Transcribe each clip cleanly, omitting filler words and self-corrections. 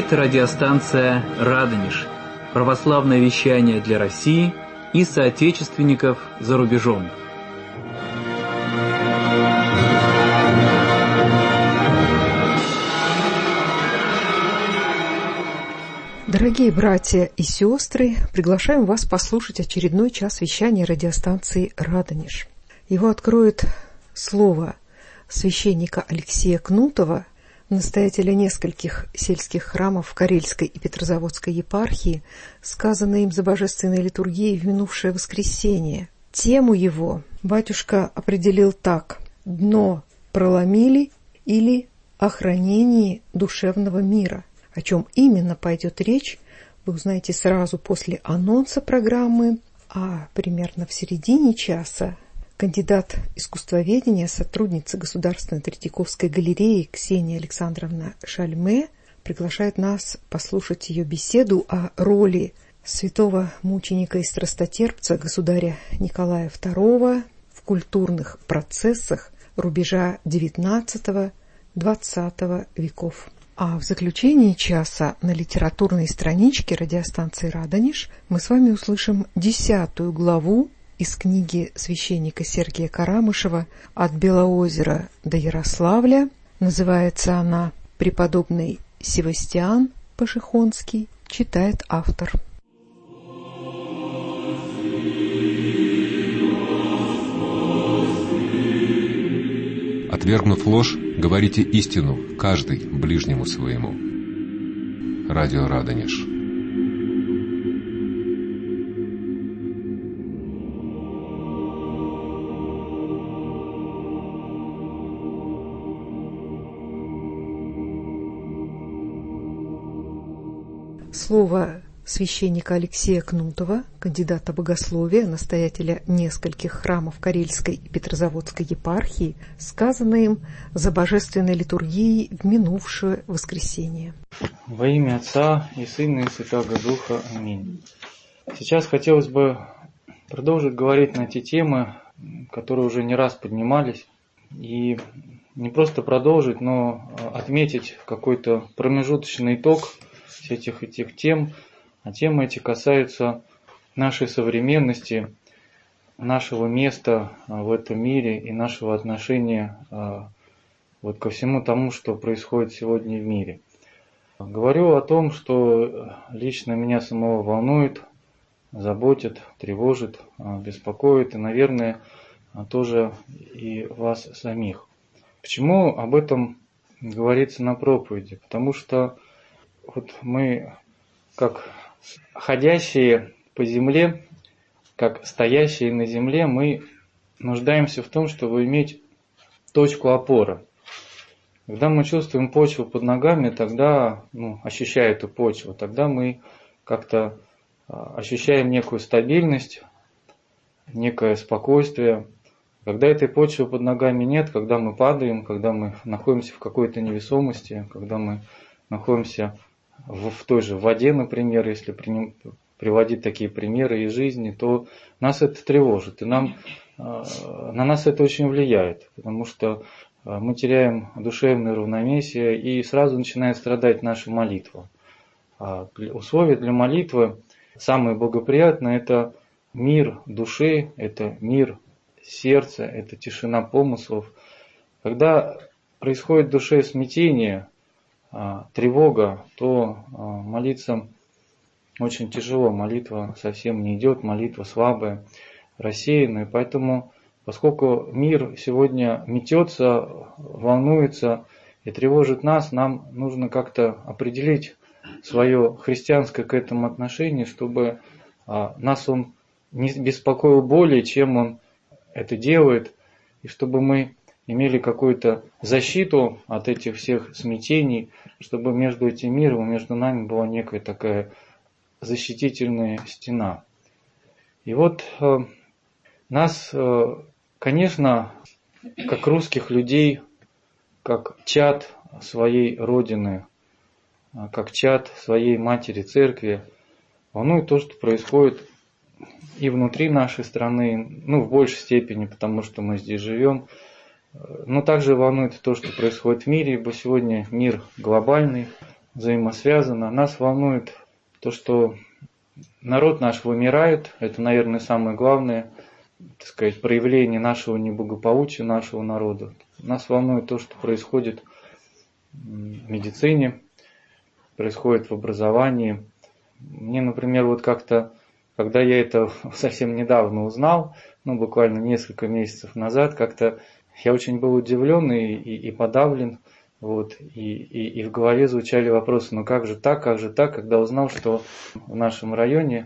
говорит радиостанция «Радонеж». Православное вещание для России и соотечественников за рубежом. Дорогие братья и сестры, приглашаем вас послушать очередной час вещания радиостанции «Радонеж». Его откроет слово священника Алексея Кнутова, настоятеля нескольких сельских храмов Карельской и Петрозаводской епархии, сказанное им за божественной литургией в минувшее воскресенье. Тему его батюшка определил так: «Дно проломили» или «О хранении душевного мира». О чем именно пойдет речь, вы узнаете сразу после анонса программы, а примерно в середине часа кандидат искусствоведения, сотрудница Государственной Третьяковской галереи Ксения Александровна Шальме приглашает нас послушать ее беседу о роли святого мученика и страстотерпца государя Николая II в культурных процессах рубежа XIX-XX веков. А в заключении часа на литературной страничке радиостанции «Радонеж» мы с вами услышим 10-ю главу из книги священника Сергия Карамышева «От Белоозера до Ярославля». Называется она «Преподобный Севастиан Пашихонский», читает автор. Отвергнув ложь, говорите истину, каждый ближнему своему. Радио Радонеж. Слово священника Алексея Кнутова, кандидата богословия, настоятеля нескольких храмов Карельской и Петрозаводской епархии, сказанное им за божественной литургией в минувшее воскресенье. Во имя Отца и Сына и Святаго Духа. Аминь. Сейчас хотелось бы продолжить говорить на те темы, которые уже не раз поднимались, и не просто продолжить, но отметить какой-то промежуточный итог всех этих тем. А темы эти касаются нашей современности, нашего места в этом мире и нашего отношения ко всему тому, что происходит сегодня в мире. Говорю о том, что лично меня самого волнует, заботит, тревожит, беспокоит и, наверное, тоже и вас самих. Почему об этом говорится на проповеди? Потому что мы, как ходящие по земле, как стоящие на земле, мы нуждаемся в том, чтобы иметь точку опоры. Когда мы чувствуем почву под ногами, тогда, ощущая эту почву, тогда мы как-то ощущаем некую стабильность, некое спокойствие. Когда этой почвы под ногами нет, когда мы падаем, когда мы находимся в какой-то невесомости, когда мы находимся в той же воде, например, если приводить такие примеры из жизни, то нас это тревожит, и на нас это очень влияет, потому что мы теряем душевное равновесие, и сразу начинает страдать наша молитва. Условия для молитвы самые благоприятные – это мир души, это мир сердца, это тишина помыслов. Когда происходит в душе смятение, тревога, то молиться очень тяжело, молитва совсем не идет, молитва слабая, рассеянная. Поэтому, поскольку мир сегодня метется, волнуется и тревожит нас, нам нужно как-то определить свое христианское к этому отношение, чтобы нас он не беспокоил более, чем он это делает, и чтобы мы имели какую-то защиту от этих всех смятений, чтобы между этим миром и между нами была некая такая защитительная стена. И нас, конечно, как русских людей, как чад своей Родины, как чад своей Матери Церкви, волнует то, что происходит и внутри нашей страны, в большей степени, потому что мы здесь живем, но также волнует то, что происходит в мире, ибо сегодня мир глобальный, взаимосвязано. Нас волнует то, что народ наш вымирает. Это, наверное, самое главное, так сказать, проявление нашего неблагополучия, нашего народа. Нас волнует то, что происходит в медицине, происходит в образовании. Мне, например, вот как-то, когда я это совсем недавно узнал, буквально несколько месяцев назад, как-то я очень был удивлен и подавлен. И в голове звучали вопросы: как же так, когда узнал, что в нашем районе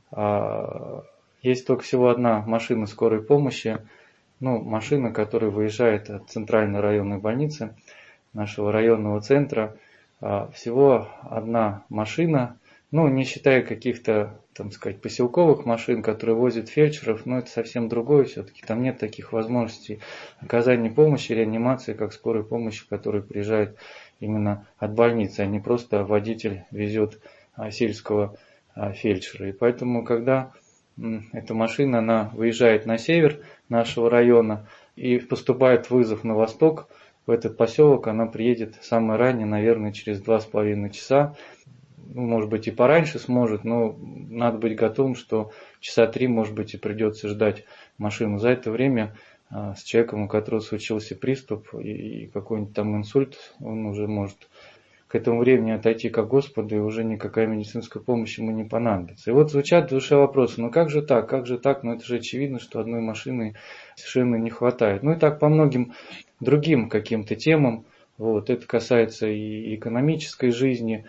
есть только всего одна машина скорой помощи, машина, которая выезжает от центральной районной больницы, нашего районного центра, всего одна машина, не считая каких-то, поселковых машин, которые возят фельдшеров, это совсем другое все-таки. Там нет таких возможностей оказания помощи, реанимации, как скорой помощи, которая приезжает именно от больницы, а не просто водитель везет сельского фельдшера. И поэтому, когда эта машина, она выезжает на север нашего района и поступает вызов на восток, в этот поселок, она приедет самое раннее, наверное, через 2,5 часа. Может быть, и пораньше сможет, но надо быть готовым, что часа 3, может быть, и придется ждать машину. За это время с человеком, у которого случился приступ и какой-нибудь там инсульт, он уже может к этому времени отойти ко Господу, и уже никакая медицинская помощь ему не понадобится. И вот звучат в душе вопросы: как же так, это же очевидно, что одной машины совершенно не хватает. И так по многим другим каким-то темам. Это касается и экономической жизни,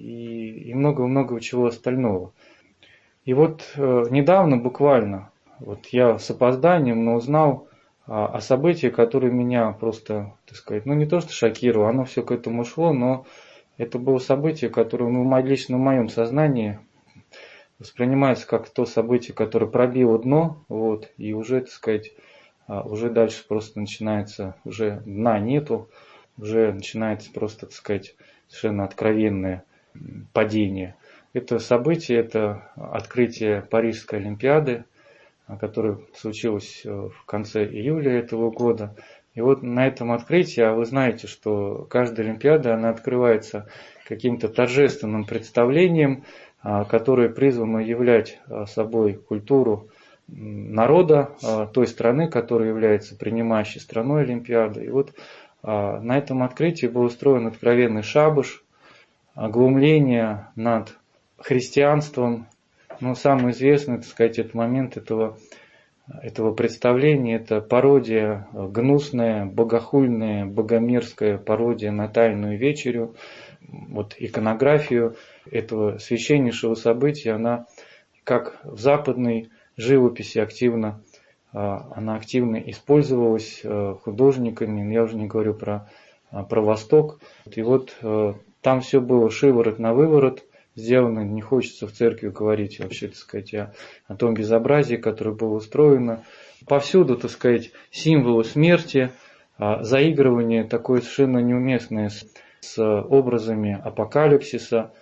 и много-много чего остального. И недавно буквально, я с опозданием, но узнал о событии, которое меня просто, не то что шокировало, оно все к этому шло, но это было событие, которое лично в моем сознании воспринимается как то событие, которое пробило дно, и уже, уже дальше просто начинается, уже дна нету, уже начинается просто, совершенно откровенное падение. Это событие, это открытие Парижской Олимпиады, которое случилось в конце июля этого года. И на этом открытии, а вы знаете, что каждая Олимпиада, она открывается каким-то торжественным представлением, которое призвано являть собой культуру народа той страны, которая является принимающей страной Олимпиады. И на этом открытии был устроен откровенный шабаш, оглумление над христианством. Самый известный, этот момент этого представления — это пародия, гнусная, богохульная, богомерзкая пародия на Тайную вечерю. Иконографию этого священнейшего события, она как в западной живописи активно использовалась художниками. Я уже не говорю про Восток. И там все было шиворот на выворот сделано. Не хочется в церкви говорить вообще, о том безобразии, которое было устроено. Повсюду, символы смерти, заигрывание такое совершенно неуместное с образами апокалипсиса.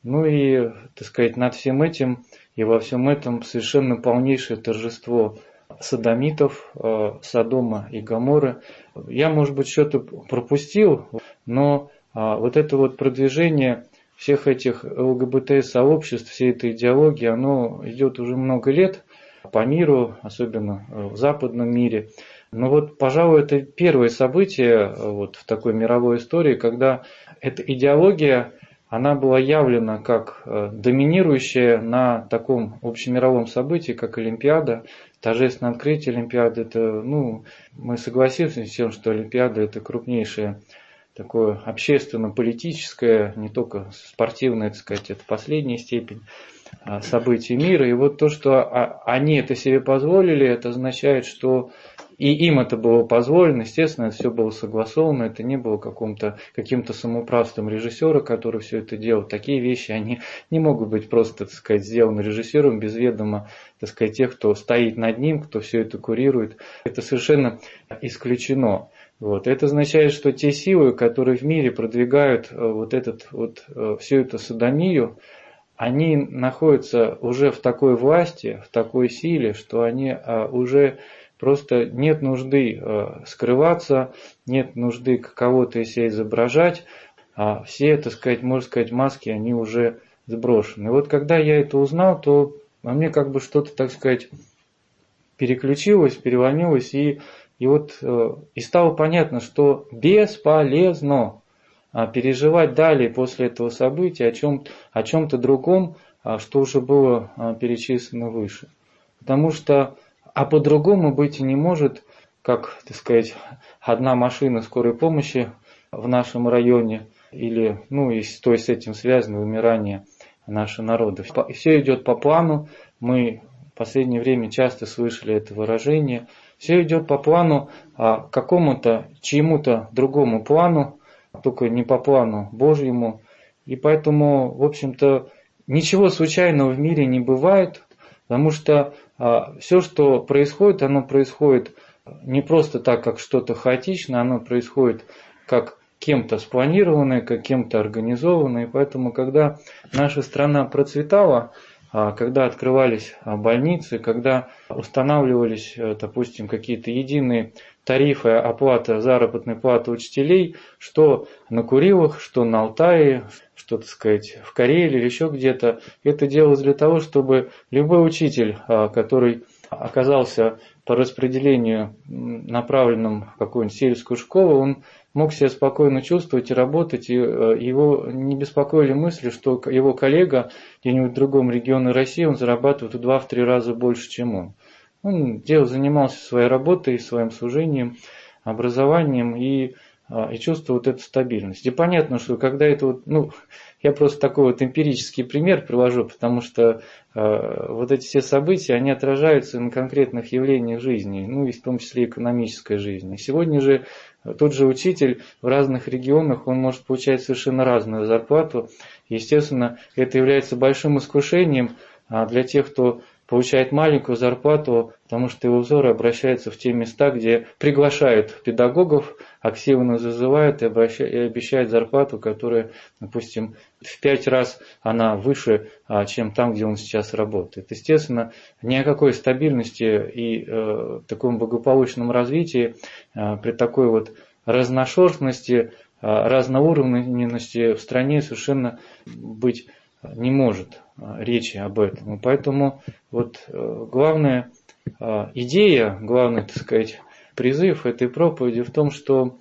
Над всем этим и во всем этом совершенно полнейшее торжество содомитов, Содома и Гоморры. Я, может быть, что-то пропустил, но это продвижение всех этих ЛГБТ-сообществ, всей этой идеологии, оно идет уже много лет по миру, особенно в западном мире. Но пожалуй, это первое событие в такой мировой истории, когда эта идеология, она была явлена как доминирующая на таком общемировом событии, как Олимпиада. Торжественное открытие Олимпиады, это, мы согласимся с тем, что Олимпиада — это крупнейшее такое общественно-политическое, не только спортивное, это последняя степень событий мира. И то, что они это себе позволили, это означает, что и им это было позволено. Естественно, это все было согласовано, это не было каким-то самоуправством режиссера, который все это делал. Такие вещи, они не могут быть просто, сделаны режиссером без ведома, тех, кто стоит над ним, кто все это курирует. Это совершенно исключено. Это означает, что те силы, которые в мире продвигают всю эту содомию, они находятся уже в такой власти, в такой силе, что они уже просто нет нужды скрываться, нет нужды кого-то из себя изображать. а все, так сказать, можно сказать, маски, они уже сброшены. И вот когда я это узнал, то во мне как бы что-то, так сказать, переключилось, переломилось, и стало понятно, что бесполезно переживать далее после этого события о чем-то другом, что уже было перечислено выше. Потому что, по-другому быть и не может, как, так сказать, одна машина скорой помощи в нашем районе, или, то есть с этим связано вымирание нашего народа. Все идет по плану, мы в последнее время часто слышали это выражение, все идет по плану, какому-то, чьему-то другому плану, только не по плану Божьему. И поэтому, в общем-то, ничего случайного в мире не бывает, потому что все, что происходит, оно происходит не просто так, как что-то хаотичное, оно происходит как кем-то спланированное, как кем-то организованное. И поэтому, когда наша страна процветала, когда открывались больницы, когда устанавливались, допустим, какие-то единые тарифы оплаты заработной платы учителей, что на Курилах, что на Алтае, что, так сказать, в Карелии или еще где-то, это делалось для того, чтобы любой учитель, который оказался по распределению направленным в какую-нибудь сельскую школу, он мог себя спокойно чувствовать и работать, и его не беспокоили мысли, что его коллега где-нибудь в другом регионе России, он зарабатывает в 2-3 раза больше, чем он. Он занимался своей работой, своим служением, образованием и чувствовал эту стабильность. И понятно, что когда это я просто такой эмпирический пример привожу, потому что эти все события, они отражаются на конкретных явлениях жизни, и в том числе экономической жизни. Сегодня же тот же учитель в разных регионах, он может получать совершенно разную зарплату. Естественно, это является большим искушением для тех, кто получает маленькую зарплату, потому что его взоры обращаются в те места, где приглашают педагогов, активно зазывают и обещают зарплату, которая, допустим, в 5 раз она выше, чем там, где он сейчас работает. Естественно, ни о какой стабильности и таком благополучном развитии при такой разношерстности, разноуровневости в стране совершенно быть не может речи об этом. Поэтому главная идея, главный, так сказать, призыв этой проповеди в том, что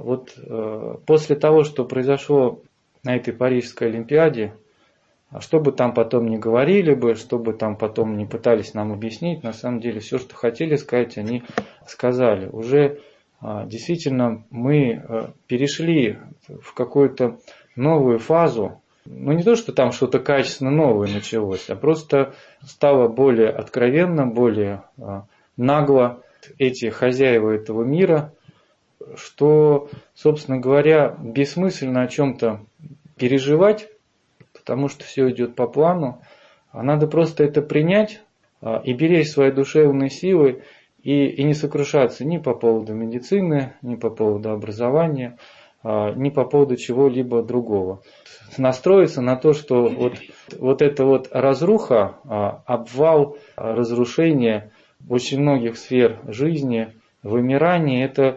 после того, что произошло на этой Парижской Олимпиаде, что бы там потом ни говорили бы, что бы там потом ни пытались нам объяснить, на самом деле все, что хотели сказать, они сказали. Уже действительно мы перешли в какую-то новую фазу. Не то, что там что-то качественно новое началось, а просто стало более откровенно, более нагло эти хозяева этого мира, что, собственно говоря, бессмысленно о чем-то переживать, потому что все идет по плану, а надо просто это принять и беречь свои душевные силы и не сокрушаться ни по поводу медицины, ни по поводу образования, ни по поводу чего-либо другого. Настроиться на то, что эта разруха, обвал, разрушение очень многих сфер жизни, вымирание, это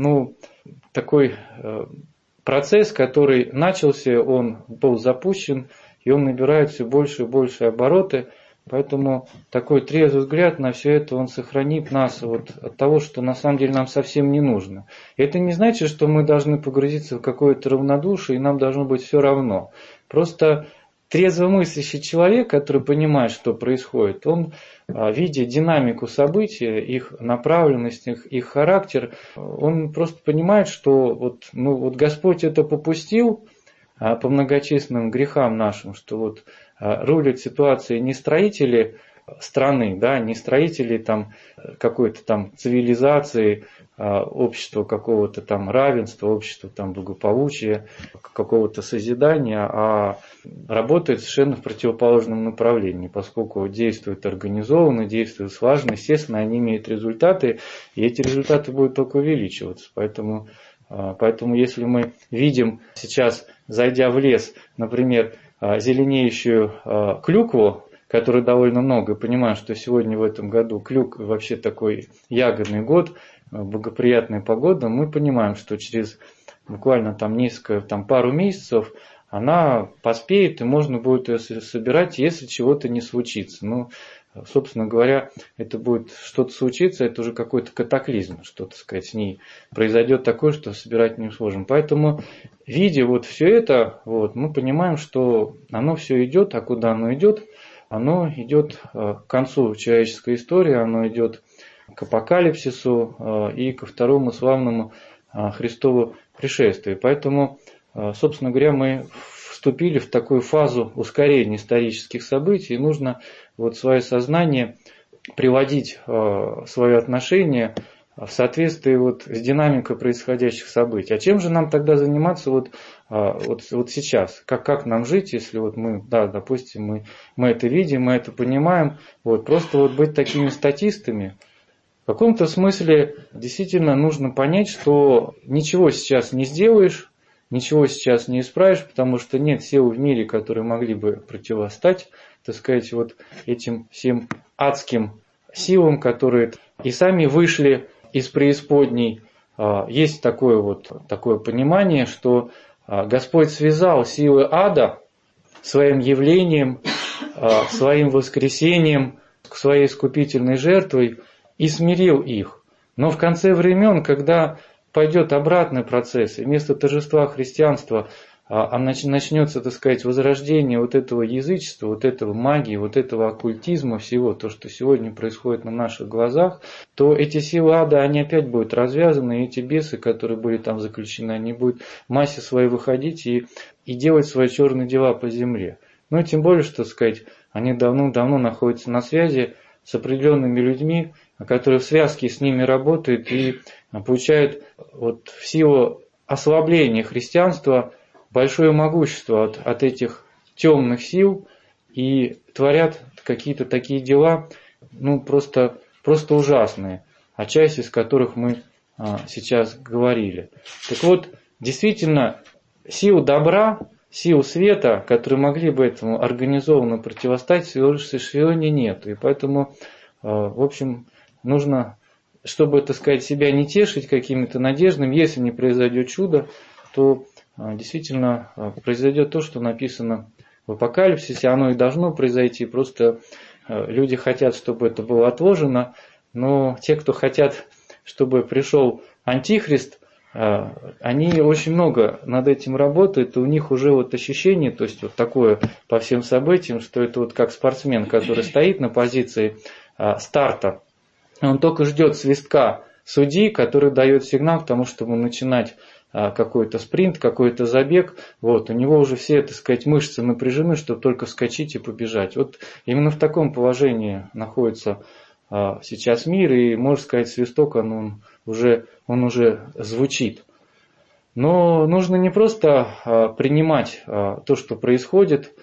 такой процесс, который начался, он был запущен, и он набирает все больше и больше обороты. Поэтому такой трезвый взгляд на все это, он сохранит нас от того, что на самом деле нам совсем не нужно. И это не значит, что мы должны погрузиться в какое-то равнодушие, и нам должно быть все равно. Просто трезвомыслящий человек, который понимает, что происходит, он, видя динамику событий, их направленность, их характер, он просто понимает, что Господь это попустил по многочисленным грехам нашим, что рулят ситуацией не строители страны, не строители какой-то цивилизации, общества какого-то равенства, общества благополучия, какого-то созидания, а работает совершенно в противоположном направлении, поскольку действуют организованно, действуют слаженно, естественно, они имеют результаты, и эти результаты будут только увеличиваться. Поэтому если мы видим сейчас, зайдя в лес, например, зеленеющую клюкву, которой довольно много, и понимаем, что сегодня в этом году клюква вообще такой ягодный год, благоприятная погода, мы понимаем, что через буквально там пару месяцев, она поспеет, и можно будет ее собирать, если чего-то не случится. Ну, собственно говоря, это будет что-то случиться, это уже какой-то катаклизм, что-то, сказать, с ней произойдет такое, что собирать не сможем. Поэтому, видя вот все это, вот, мы понимаем, что оно все идет, а куда оно идет? Оно идет к концу человеческой истории, оно идет к апокалипсису и ко второму славному Христову пришествию. Поэтому, собственно говоря, мы вступили в такую фазу ускорения исторических событий, и нужно вот свое сознание приводить, свое отношение в соответствии вот с динамикой происходящих событий. А чем же нам тогда заниматься вот сейчас? Как нам жить, если вот мы, да, допустим, мы это видим, мы это понимаем, вот, просто вот быть такими статистами? В каком-то смысле действительно нужно понять, что ничего сейчас не сделаешь, ничего сейчас не исправишь, потому что нет сил в мире, которые могли бы противостать, так сказать, вот этим всем адским силам, которые и сами вышли из преисподней. Есть такое понимание, что Господь связал силы ада своим явлением, своим воскресением, своей искупительной жертвой и смирил их. Но в конце времен, когда пойдет обратный процесс, и вместо торжества христианства начнется, так сказать, возрождение вот этого язычества, вот этого магии, вот этого оккультизма, всего, то, что сегодня происходит на наших глазах, то эти силы ада, они опять будут развязаны, и эти бесы, которые были там заключены, они будут в массе своей выходить и делать свои черные дела по земле. Ну и тем более, что, так сказать, они давно находятся на связи с определенными людьми, которые в связке с ними работают и получают вот в силу ослабления христианства большое могущество от этих темных сил и творят какие-то такие дела, ну, просто ужасные, о части из которых мы сейчас говорили. Так вот, действительно, сил добра, сил света, которые могли бы этому организованно противостоять, сегодня нет. И поэтому, в общем, нужно, чтобы, так сказать, себя не тешить какими-то надеждами, если не произойдет чудо, то действительно произойдет то, что написано в Апокалипсисе, оно и должно произойти, просто люди хотят, чтобы это было отложено, но те, кто хотят, чтобы пришел Антихрист, они очень много над этим работают, и у них уже вот ощущение, то есть вот такое по всем событиям, что это вот как спортсмен, который стоит на позиции старта, он только ждет свистка судьи, который дает сигнал к тому, чтобы начинать какой-то спринт, какой-то забег, вот, у него уже все, так сказать, мышцы напряжены, чтобы только вскочить и побежать. Вот именно в таком положении находится сейчас мир, и, можно сказать, свисток, он уже звучит. Но нужно не просто принимать то, что происходит,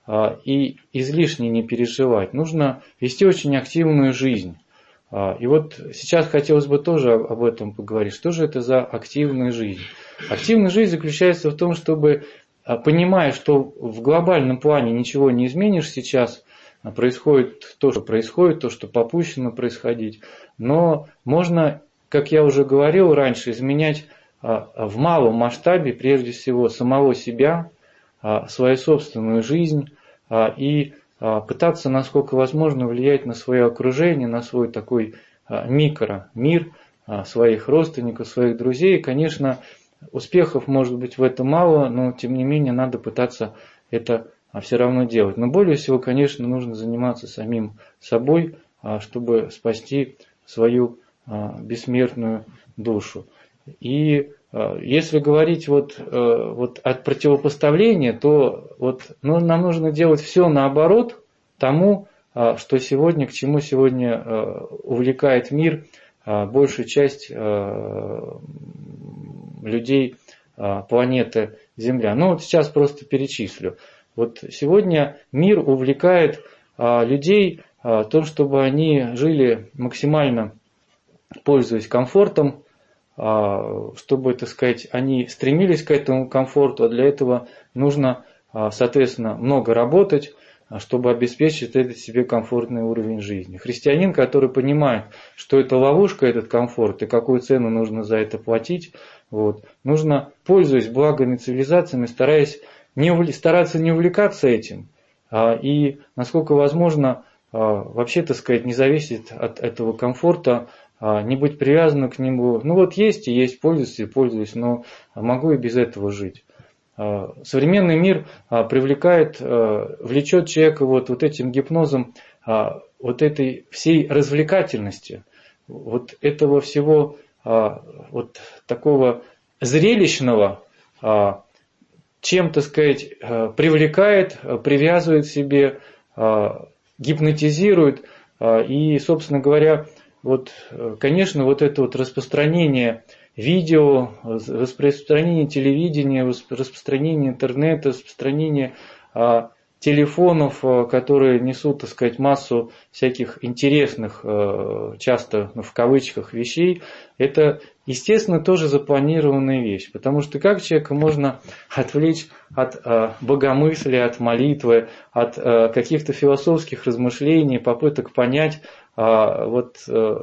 и излишне не переживать. Нужно вести очень активную жизнь. И вот сейчас хотелось бы тоже об этом поговорить. Что же это за активная жизнь? Активная жизнь заключается в том, чтобы, понимая, что в глобальном плане ничего не изменишь сейчас, происходит то, что попущено происходить, но можно, как я уже говорил раньше, изменять в малом масштабе, прежде всего, самого себя, свою собственную жизнь и пытаться, насколько возможно, влиять на свое окружение, на свой такой микромир, своих родственников, своих друзей. И, конечно, успехов может быть в этом мало, но тем не менее надо пытаться это все равно делать. Но более всего, конечно, нужно заниматься самим собой, чтобы спасти свою бессмертную душу. И если говорить вот от противопоставления, то нам нужно делать все наоборот тому, что сегодня, к чему сегодня увлекает мир большую часть людей планеты Земля. Ну вот сейчас просто перечислю. Вот сегодня мир увлекает людей том, чтобы они жили максимально пользуясь комфортом, чтобы, так сказать, они стремились к этому комфорту, а для этого нужно, соответственно, много работать, чтобы обеспечить это себе комфортный уровень жизни. Христианин, который понимает, что это ловушка, этот комфорт, и какую цену нужно за это платить, нужно, пользуясь благами цивилизациями, стараться не увлекаться этим, и, насколько возможно, вообще, так сказать, не зависеть от этого комфорта, не быть привязанным к нему. Есть и есть, пользуюсь, но могу и без этого жить. Современный мир влечет человека этим гипнозом, этой всей развлекательности, этого всего такого зрелищного, чем, так сказать, привлекает, привязывает к себе, гипнотизирует. И, собственно говоря, конечно, это распространение видео, распространение телевидения, распространение интернета, распространение телефонов, которые несут, так сказать, массу всяких интересных, часто в кавычках, вещей, это, естественно, тоже запланированная вещь. Потому что как человека можно отвлечь от богомыслия, от молитвы, от каких-то философских размышлений, попыток понять, как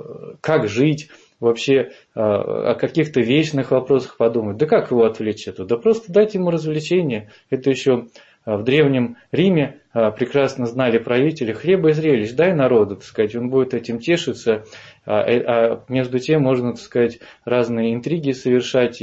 жить, вообще о каких-то вечных вопросах подумать. Да как его отвлечь это? Да просто дать ему развлечение. Это еще в Древнем Риме прекрасно знали правители: хлеба и зрелищ дай народу, так сказать, он будет этим тешиться, а между тем можно, так сказать, разные интриги совершать,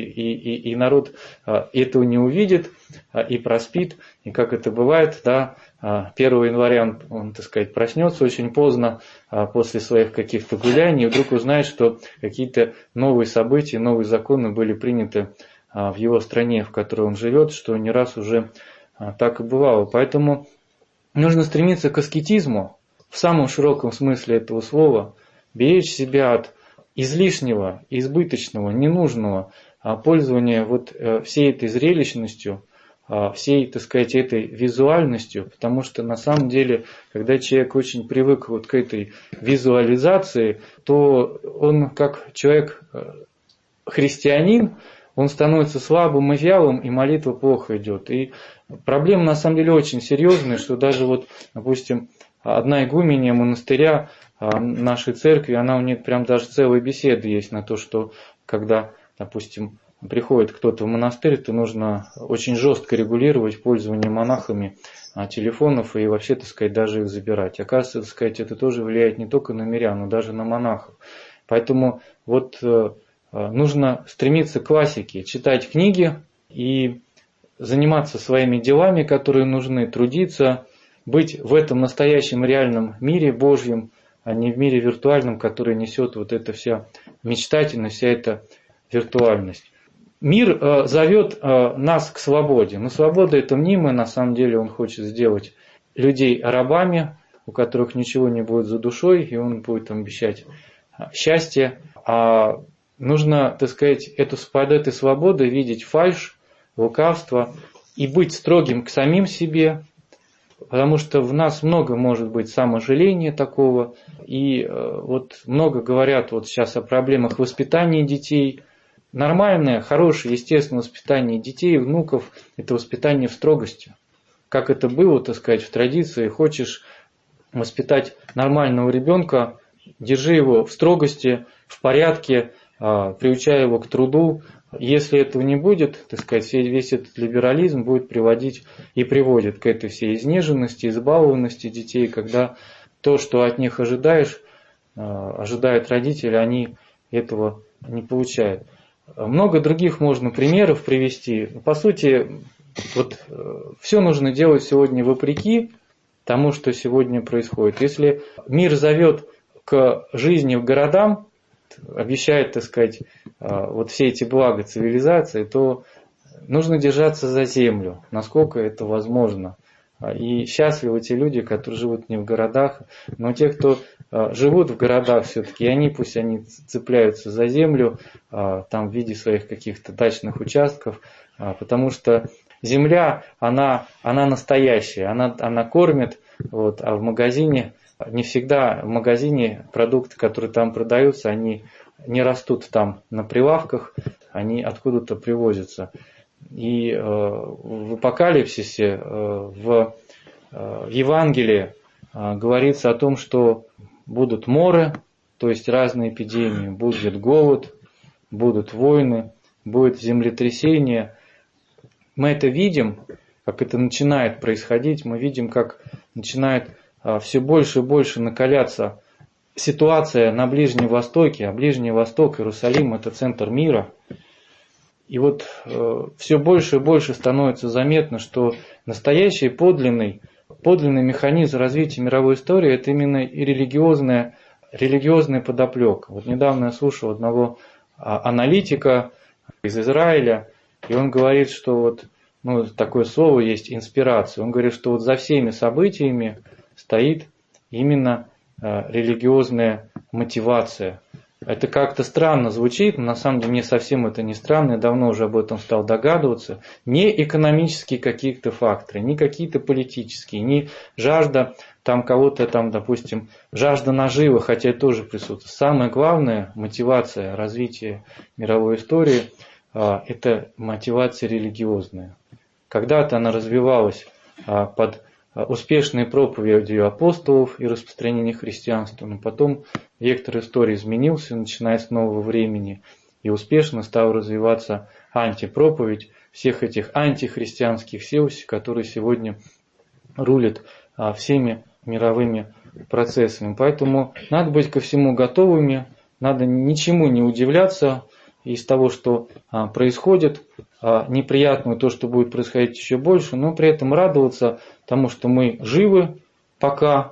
и народ этого не увидит и проспит, и как это бывает, 1 января он, так сказать, проснется очень поздно после своих каких-то гуляний, и вдруг узнает, что какие-то новые события, новые законы были приняты в его стране, в которой он живет, что не раз уже так и бывало. Поэтому нужно стремиться к аскетизму в самом широком смысле этого слова, беречь себя от излишнего, избыточного, ненужного пользования всей этой зрелищностью, всей, так сказать, этой визуальностью, потому что на самом деле, когда человек очень привык к этой визуализации, то он, как человек христианин, он становится слабым и вялым, и молитва плохо идет. И проблема на самом деле очень серьезная, что даже допустим, одна игуменья монастыря нашей церкви, у нее прям даже целые беседы есть на то, что когда, допустим, приходит кто-то в монастырь, то нужно очень жестко регулировать пользование монахами телефонов и вообще, так сказать, даже их забирать. Оказывается, так сказать, это тоже влияет не только на мирян, но даже на монахов. Поэтому нужно стремиться к классике, читать книги и заниматься своими делами, которые нужны, трудиться, быть в этом настоящем реальном мире Божьем, а не в мире виртуальном, который несет эта вся мечтательность, вся эта виртуальность. Мир зовет нас к свободе, но свобода это мнимая, на самом деле он хочет сделать людей рабами, у которых ничего не будет за душой, и он будет им обещать счастье, а нужно, так сказать, под этой свободой видеть фальшь, лукавство и быть строгим к самим себе, потому что в нас много может быть саможаления такого, и много говорят сейчас о проблемах воспитания детей. Нормальное, хорошее, естественное воспитание детей, внуков – это воспитание в строгости. Как это было, так сказать, в традиции, хочешь воспитать нормального ребенка, держи его в строгости, в порядке, приучая его к труду. Если этого не будет, так сказать, весь этот либерализм будет приводить и приводит к этой всей изнеженности, избалованности детей, когда то, что от них ожидают родители, они этого не получают. Много других можно примеров привести. По сути, все нужно делать сегодня вопреки тому, что сегодня происходит. Если мир зовет к жизни в городам, обещает, так сказать, все эти блага цивилизации, то нужно держаться за землю, насколько это возможно. И счастливы те люди, которые живут не в городах, но те, кто живут в городах все-таки, пусть они цепляются за землю, там в виде своих каких-то дачных участков, потому что земля, она настоящая, она кормит, а в магазине, не всегда в магазине продукты, которые там продаются, они не растут там на прилавках, они откуда-то привозятся. И в апокалипсисе, в в Евангелии говорится о том, что будут моры, то есть разные эпидемии, будет голод, будут войны, будет землетрясение. Мы это видим, как это начинает происходить, мы видим, как начинает все больше и больше накаляться ситуация на Ближнем Востоке, а Ближний Восток, Иерусалим – это центр мира. И вот все больше и больше становится заметно, что настоящий подлинный механизм развития мировой истории – это именно и религиозная подоплека. Вот недавно я слушал одного аналитика из Израиля, и он говорит, что такое слово есть инспирация. Он говорит, что за всеми событиями стоит именно религиозная мотивация. Это как-то странно звучит, но на самом деле мне совсем это не странно, я давно уже об этом стал догадываться. Не экономические какие-то факторы, не какие-то политические, не жажда кого-то допустим, жажда наживы, хотя это тоже присутствует. Самая главная мотивация развития мировой истории – это мотивация религиозная. Когда-то она развивалась под успешной проповедью апостолов и распространение христианства, но потом вектор истории изменился, начиная с нового времени, и успешно стала развиваться антипроповедь всех этих антихристианских сил, которые сегодня рулят всеми мировыми процессами. Поэтому надо быть ко всему готовыми, надо ничему не удивляться из того, что происходит, неприятного, то, что будет происходить еще больше, но при этом радоваться тому, что мы живы пока,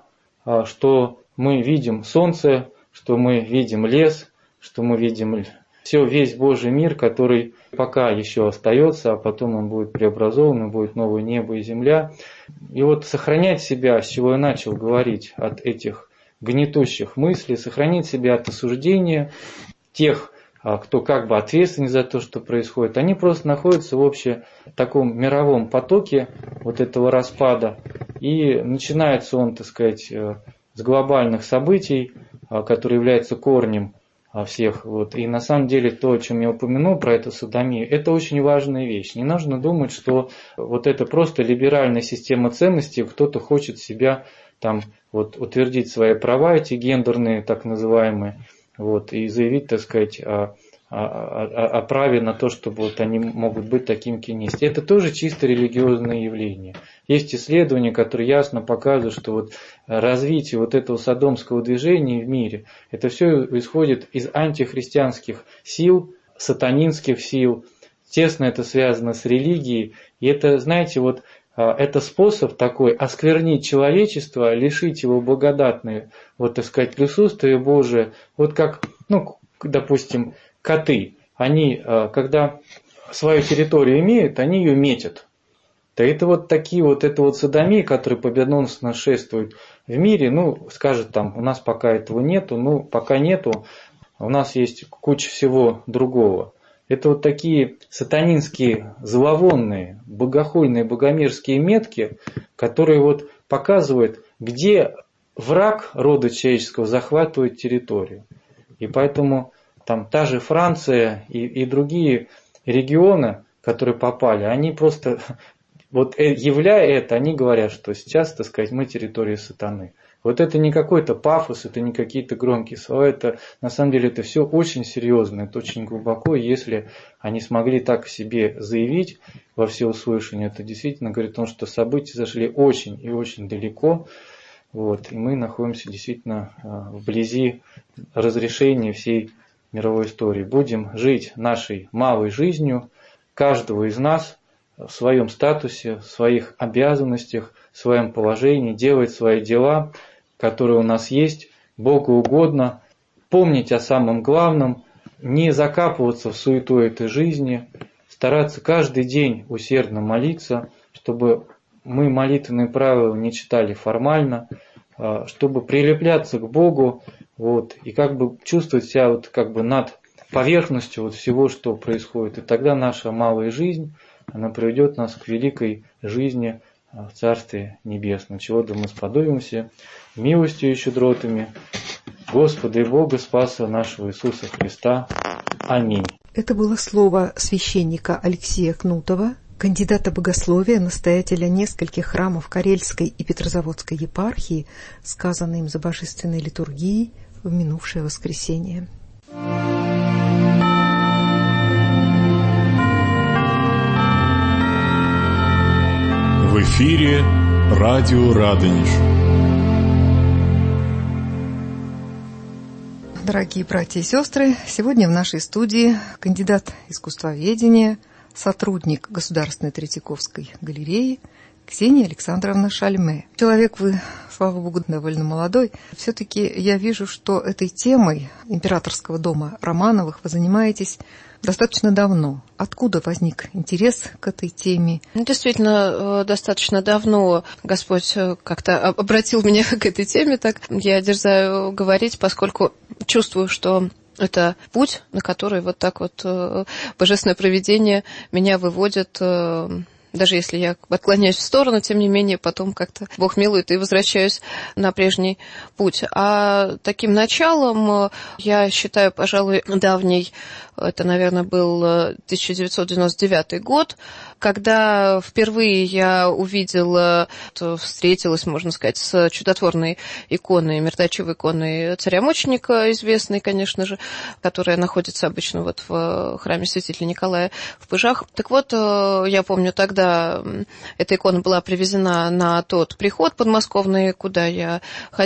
что мы видим солнце, что мы видим лес, что мы видим весь Божий мир, который пока еще остается, а потом он будет преобразован, будет новое небо и земля. И вот сохранять себя, с чего я начал говорить, от этих гнетущих мыслей, сохранить себя от осуждения тех, кто как бы ответственен за то, что происходит, они просто находятся в общем таком мировом потоке вот этого распада. И начинается он, так сказать, с глобальных событий, которые являются корнем всех. И на самом деле то, о чем я упомянул, про эту содомию, это очень важная вещь. Не нужно думать, что это просто либеральная система ценностей, кто-то хочет себя утвердить свои права, эти гендерные так называемые, и заявить, так сказать, о праве на то, чтобы они могут быть такими, какими есть. Это тоже чисто религиозное явление. Есть исследования, которые ясно показывают, что развитие этого содомского движения в мире, это все исходит из антихристианских сил, сатанинских сил, тесно это связано с религией. И это, знаете, это способ такой осквернить человечество, лишить его благодатное, так сказать, присутствие Божие. Как, допустим, коты, они, когда свою территорию имеют, они ее метят. Да это такие это содомии, которые победоносно шествуют в мире, скажет у нас пока этого нету, пока нету, у нас есть куча всего другого. Это такие сатанинские, зловонные, богохульные, богомерзкие метки, которые показывают, где враг рода человеческого захватывает территорию. И поэтому та же Франция и другие регионы, которые попали, они просто, являя это, они говорят, что сейчас, так сказать, мы территория сатаны. Это не какой-то пафос, это не какие-то громкие слова, это на самом деле это все очень серьезно, это очень глубоко, и если они смогли так себе заявить во всеуслышание, это действительно говорит о том, что события зашли очень и очень далеко, и мы находимся действительно вблизи разрешения всей мировой истории. Будем жить нашей малой жизнью, каждого из нас в своем статусе, в своих обязанностях, в своем положении, делать свои дела, которые у нас есть, Богу угодно, помнить о самом главном, не закапываться в суету этой жизни, стараться каждый день усердно молиться, чтобы мы молитвенные правила не читали формально, чтобы прилепляться к Богу, и чувствовать себя над поверхностью всего, что происходит. И тогда наша малая жизнь, она приведет нас к великой жизни в Царстве Небесном, чего мы сподобимся милостью и щедротами Господа и Бога Спаса нашего Иисуса Христа. Аминь. Это было слово священника Алексея Кнутова, кандидата богословия, настоятеля нескольких храмов Карельской и Петрозаводской епархии, сказанное им за божественной литургией в минувшее воскресенье. В эфире радио Радонеж. Дорогие братья и сестры, сегодня в нашей студии кандидат искусствоведения, сотрудник Государственной Третьяковской галереи Ксения Александровна Шальме. Человек вы, слава богу, довольно молодой. Все-таки я вижу, что этой темой императорского дома Романовых вы занимаетесь достаточно давно. Откуда возник интерес к этой теме? Действительно, достаточно давно Господь как-то обратил меня к этой теме, так я дерзаю говорить, поскольку чувствую, что это путь, на который вот так вот божественное провидение меня выводит. Даже если я отклоняюсь в сторону, тем не менее, потом как-то Бог милует и возвращаюсь на прежний путь. А таким началом, я считаю, пожалуй, давний, это, наверное, был 1999 год, когда впервые я увидела, встретилась, можно сказать, с чудотворной иконой, мироточивой иконой царя-мученика, известной, конечно же, которая находится обычно вот в храме святителя Николая в Пыжах. Так вот, я помню, тогда эта икона была привезена на тот приход подмосковный, куда я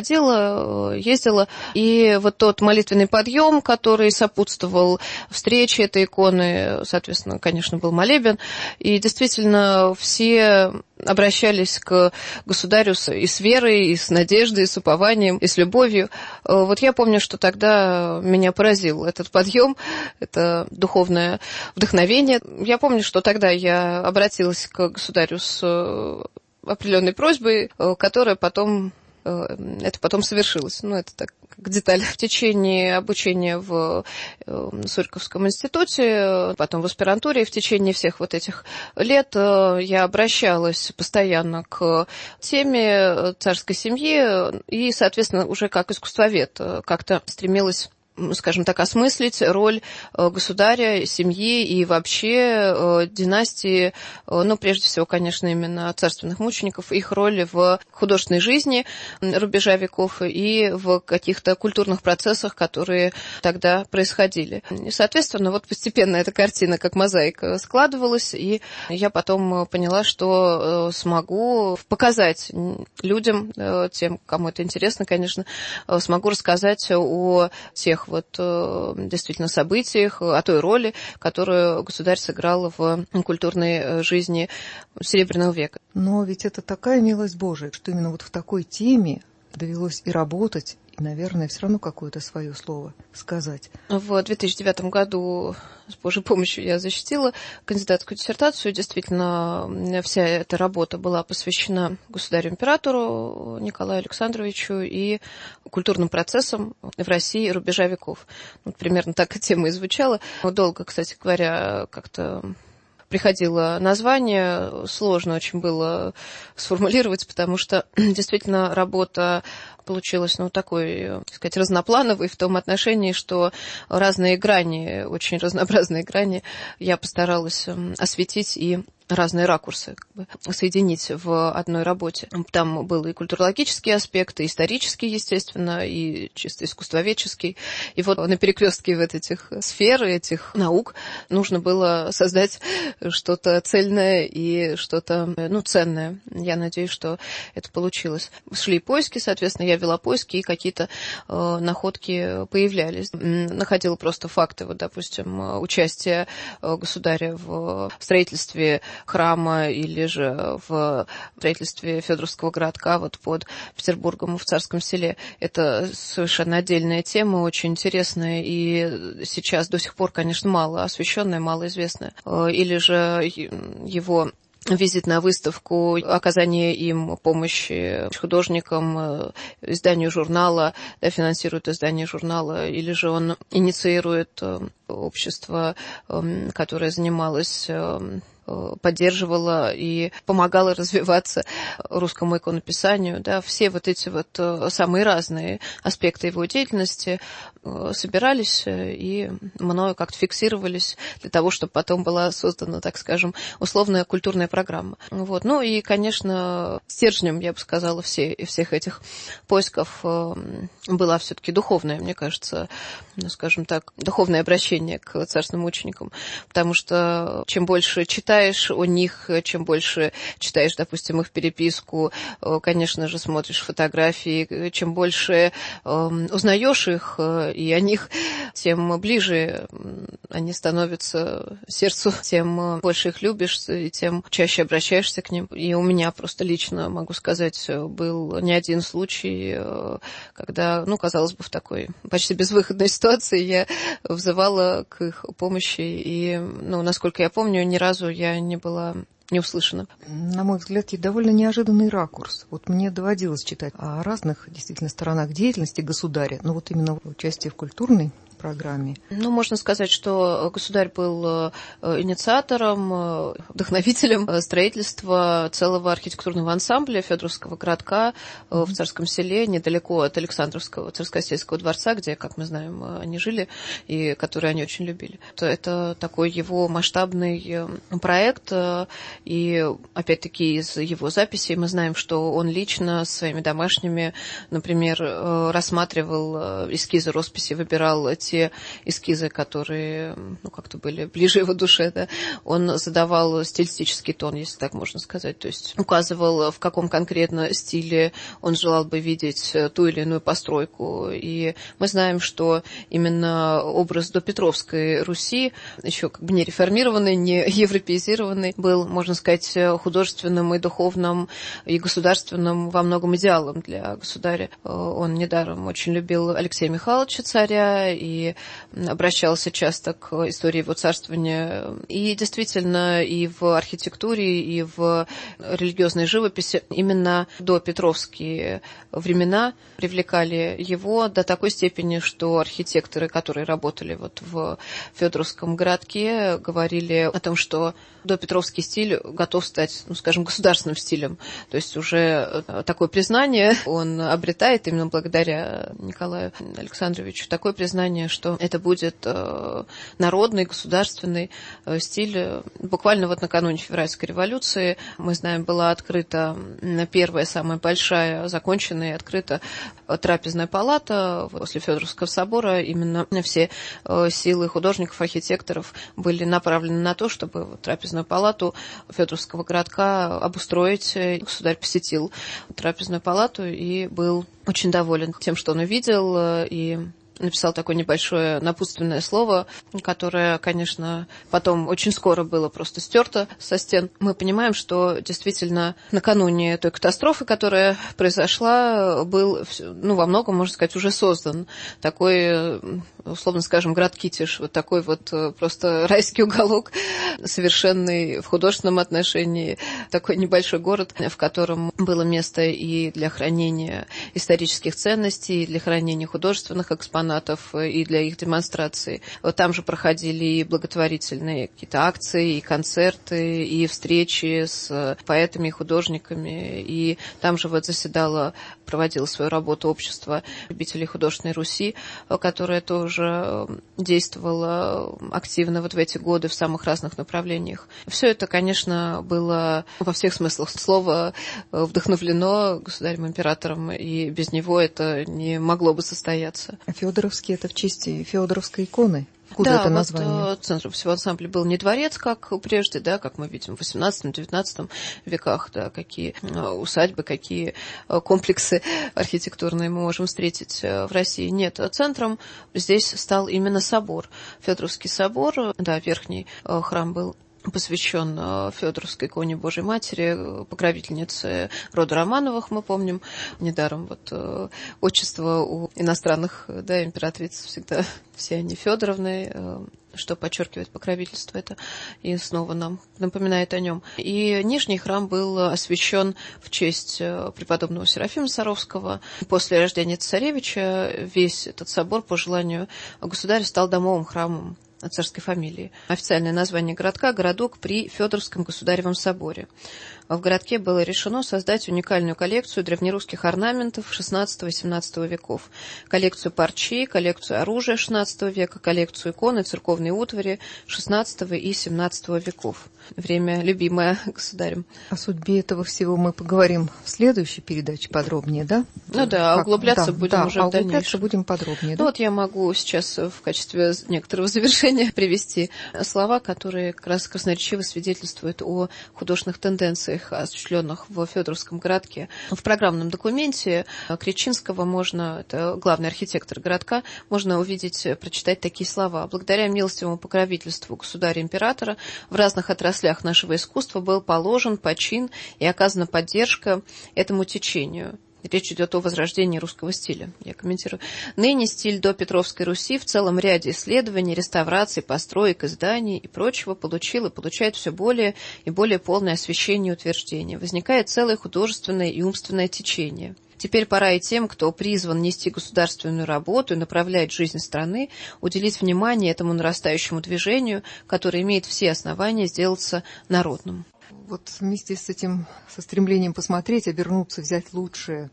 ходила, ездила, и вот тот молитвенный подъем, который сопутствовал встрече этой иконы, соответственно, конечно, был молебен, и действительно все обращались к государю и с верой, и с надеждой, и с упованием, и с любовью. Вот я помню, что тогда меня поразил этот подъем, это духовное вдохновение. Я помню, что тогда я обратилась к государю с определенной просьбой, которая потом совершилось. Ну, это так, как деталь. В течение обучения в Суриковском институте, потом в аспирантуре, в течение всех вот этих лет я обращалась постоянно к теме царской семьи и, соответственно, уже как искусствовед как-то стремилась, скажем так, осмыслить роль государя, семьи и вообще династии, ну, прежде всего, конечно, именно царственных мучеников, их роли в художественной жизни рубежа веков и в каких-то культурных процессах, которые тогда происходили. И, соответственно, вот постепенно эта картина, как мозаика, складывалась, и я потом поняла, что смогу показать людям, тем, кому это интересно, конечно, смогу рассказать о тех вот действительно событиях, о той роли, которую государь сыграл в культурной жизни Серебряного века. Но ведь это такая милость Божия, что именно вот в такой теме довелось и работать, и, наверное, все равно какое-то свое слово сказать. В 2009 году с Божьей помощью я защитила кандидатскую диссертацию. Действительно, вся эта работа была посвящена государю-императору Николаю Александровичу и культурным процессам в России рубежа веков. Вот примерно так тема и звучала. Долго, кстати говоря, как-то приходило название, сложно очень было сформулировать, потому что действительно работа получилась, ну, такой, так сказать, разноплановой в том отношении, что разные грани, очень разнообразные грани я постаралась осветить и разные ракурсы соединить в одной работе. Там был и культурологический аспект, и исторический, естественно, и чисто искусствоведческий. И вот на перекрестке вот этих сфер, этих наук нужно было создать что-то цельное и что-то, ну, ценное. Я надеюсь, что это получилось. Шли поиски, соответственно, я вела поиски, и какие-то находки появлялись. Находила просто факты, вот, допустим, участия государя в строительстве храма или же в строительстве Федоровского городка вот под Петербургом в Царском Селе. Это совершенно отдельная тема, очень интересная и сейчас до сих пор, конечно, мало освещенная, мало известная. Или же его визит на выставку, оказание им помощи художникам, изданию журнала, финансирует издание журнала, или же он инициирует общество, которое занималось, поддерживала и помогала развиваться русскому иконописанию. Да, все вот эти вот самые разные аспекты его деятельности собирались и мною как-то фиксировались для того, чтобы потом была создана, так скажем, условная культурная программа. Вот. Ну и, конечно, стержнем, я бы сказала, всех этих поисков была все-таки духовная, мне кажется, скажем так, духовное обращение к царственным мученикам, потому что чем больше читаешь о них, чем больше читаешь, допустим, их переписку, конечно же, смотришь фотографии, чем больше узнаешь их и о них, тем ближе они становятся сердцу, тем больше их любишь, и тем чаще обращаешься к ним. И у меня просто лично, могу сказать, был не один случай, когда, казалось бы, в такой почти безвыходной ситуации я взывала к их помощи, и, насколько я помню, ни разу я не была не услышана. На мой взгляд, есть довольно неожиданный ракурс. Вот мне доводилось читать о разных, действительно, сторонах деятельности государя, но вот именно участие в культурной программе. Можно сказать, что государь был инициатором, вдохновителем строительства целого архитектурного ансамбля Федоровского городка в Царском Селе, недалеко от Александровского Царскосельского дворца, где, как мы знаем, они жили и который они очень любили. Это такой его масштабный проект, и, опять-таки, из его записей мы знаем, что он лично со своими домашними, например, рассматривал эскизы росписи, выбирал те эскизы, которые, как-то были ближе его душе, да. Он задавал стилистический тон, если так можно сказать, то есть указывал, в каком конкретно стиле он желал бы видеть ту или иную постройку. И мы знаем, что именно образ допетровской Руси, еще как бы не реформированный, не европеизированный, был, можно сказать, художественным и духовным, и государственным во многом идеалом для государя. Он недаром очень любил Алексея Михайловича, царя, и обращался часто к истории его царствования. И действительно, и в архитектуре, и в религиозной живописи именно допетровские времена привлекали его до такой степени, что архитекторы, которые работали вот в Федоровском городке, говорили о том, что допетровский стиль готов стать, скажем, государственным стилем. То есть уже такое признание он обретает именно благодаря Николаю Александровичу. Такое признание, что это будет народный, государственный стиль. Буквально вот накануне февральской революции, мы знаем, была открыта первая, самая большая, законченная и открыта трапезная палата после Федоровского собора. Именно все силы художников, архитекторов были направлены на то, чтобы трапезную палату Федоровского городка обустроить. Государь посетил трапезную палату и был очень доволен тем, что он увидел, и написал такое небольшое напутственное слово, которое, конечно, потом очень скоро было просто стерто со стен. Мы понимаем, что действительно накануне той катастрофы, которая произошла, был, во многом, можно сказать, уже создан такой, условно скажем, град Китиш, вот такой вот просто райский уголок, совершенный в художественном отношении, такой небольшой город, в котором было место и для хранения исторических ценностей, и для хранения художественных экспонатов, и для их демонстрации. Там же проходили и благотворительные какие-то акции, и концерты, и встречи с поэтами и художниками. И там же вот проводило свою работу общество любителей художественной Руси, которое тоже действовало активно вот в эти годы в самых разных направлениях. Все это, конечно, было во всех смыслах слова вдохновлено государем-императором, и без него это не могло бы состояться. Федоровский — это в честь Федоровской иконы. Откуда это название? Вот центром всего ансамбля был не дворец, как прежде, да, как мы видим в XVIII-XIX веках, да, какие усадьбы, какие комплексы архитектурные мы можем встретить в России. Нет, центром здесь стал именно собор. Федоровский собор, да, верхний храм был посвящен Федоровской иконе Божьей Матери, покровительнице рода Романовых, мы помним. Недаром вот отчество у иностранных, да, императриц всегда все они Федоровны, что подчеркивает покровительство это, и снова нам напоминает о нем. И нижний храм был освящен в честь преподобного Серафима Саровского. После рождения царевича весь этот собор, по желанию государя, стал домовым храмом царской фамилии. Официальное название городка – городок при Федоровском государевом соборе. В городке было решено создать уникальную коллекцию древнерусских орнаментов XVI-XVII веков, коллекцию парчей, коллекцию оружия XVI века, коллекцию икон и церковной утвари XVI и XVII веков. Время, любимое государем. О судьбе этого всего мы поговорим в следующей передаче подробнее, да? Ну да, углубляться будем уже в дальнейшем. Углубляться будем подробнее, да? Ну вот я могу сейчас в качестве некоторого завершения привести слова, которые как раз красноречиво свидетельствуют о художественных тенденциях, осуществленных в Федоровском городке. В программном документе Кречинского можно, это главный архитектор городка, можно увидеть, прочитать такие слова. Благодаря милостивому покровительству государя-императора в разных отраслях нашего искусства был положен почин и оказана поддержка этому течению. Речь идет о возрождении русского стиля. Я комментирую. Ныне стиль до Петровской Руси в целом ряде исследований, реставраций, построек, изданий и прочего получил и получает все более и более полное освещение и утверждение. Возникает целое художественное и умственное течение. Теперь пора и тем, кто призван нести государственную работу и направлять жизнь страны, уделить внимание этому нарастающему движению, которое имеет все основания сделаться народным. Вот вместе с этим, со стремлением посмотреть, обернуться, взять лучшее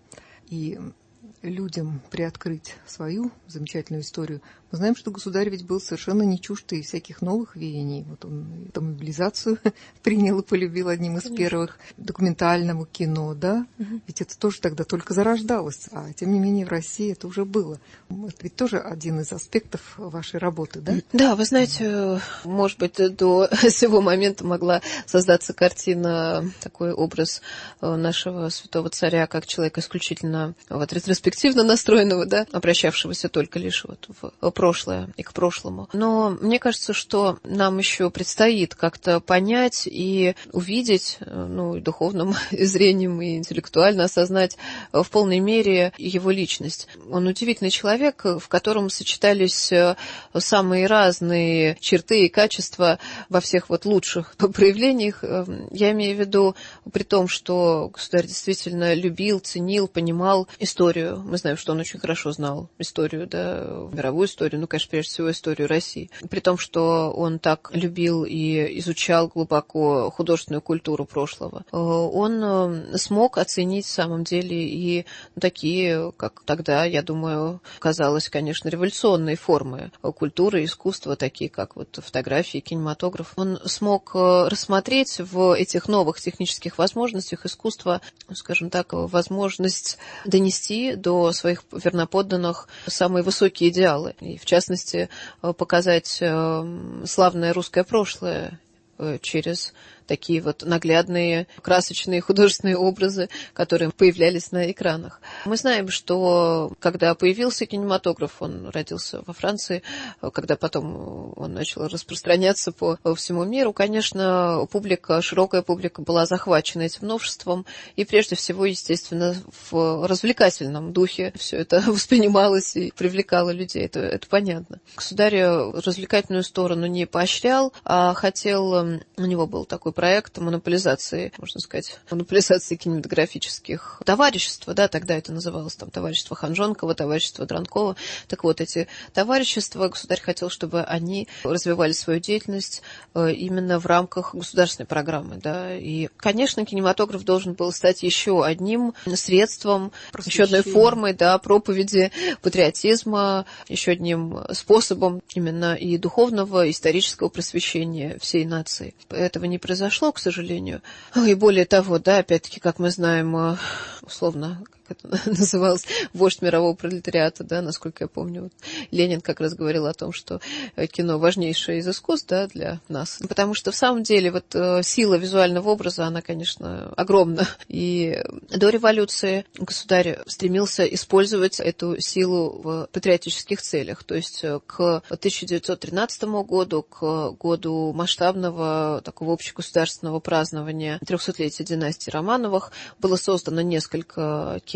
и людям приоткрыть свою замечательную историю, мы знаем, что государь ведь был совершенно не чужд и всяких новых веяний. Вот он эту мобилизацию принял и полюбил одним из первых, документальному кино, да? Ведь это тоже тогда только зарождалось, а тем не менее в России это уже было. Это ведь тоже один из аспектов вашей работы, да? Да, вы знаете, может быть, до сего момента могла создаться картина, такой образ нашего святого царя, как человека исключительно вот, ретроспективно настроенного, да, обращавшегося только лишь вот в прошлое и к прошлому. Но мне кажется, что нам еще предстоит как-то понять и увидеть, ну, и духовным зрением, и интеллектуально осознать в полной мере его личность. Он удивительный человек, в котором сочетались самые разные черты и качества во всех вот лучших проявлениях. Я имею в виду при том, что государь действительно любил, ценил, понимал историю. Мы знаем, что он очень хорошо знал историю, да, мировую историю, ну, конечно, прежде всего историю России. При том, что он так любил и изучал глубоко художественную культуру прошлого, он смог оценить в самом деле и такие, как тогда, я думаю, казалось, конечно, революционные формы культуры, искусства, такие как вот фотографии, кинематограф. Он смог рассмотреть в этих новых технических возможностях искусства, скажем так, возможность донести до своих верноподданных самые высокие идеалы. И, в частности, показать славное русское прошлое через такие вот наглядные, красочные художественные образы, которые появлялись на экранах. Мы знаем, что когда появился кинематограф, он родился во Франции, когда потом он начал распространяться по всему миру, конечно, публика, широкая публика была захвачена этим новшеством, и прежде всего, естественно, в развлекательном духе все это воспринималось и привлекало людей, это понятно. Государь развлекательную сторону не поощрял, а хотел, у него был такой проект монополизации, можно сказать, монополизации кинематографических товариществ, да, тогда это называлось там товарищество Ханжонкова, товарищество Дранкова. Так вот, эти товарищества, государь хотел, чтобы они развивали свою деятельность именно в рамках государственной программы, да, и, конечно, кинематограф должен был стать еще одним средством, еще одной формой, да, проповеди патриотизма, еще одним способом именно и духовного, и исторического просвещения всей нации. Этого не произошло, к сожалению. И более того, да, опять-таки, как мы знаем, условно, как это называлось, вождь мирового пролетариата, да, насколько я помню. Вот Ленин как раз говорил о том, что кино важнейшее из искусств, да, для нас. Потому что в самом деле вот сила визуального образа, она, конечно, огромна. И до революции государь стремился использовать эту силу в патриотических целях. То есть к 1913 году, к году масштабного такого общегосударственного празднования 300-летия династии Романовых было создано несколько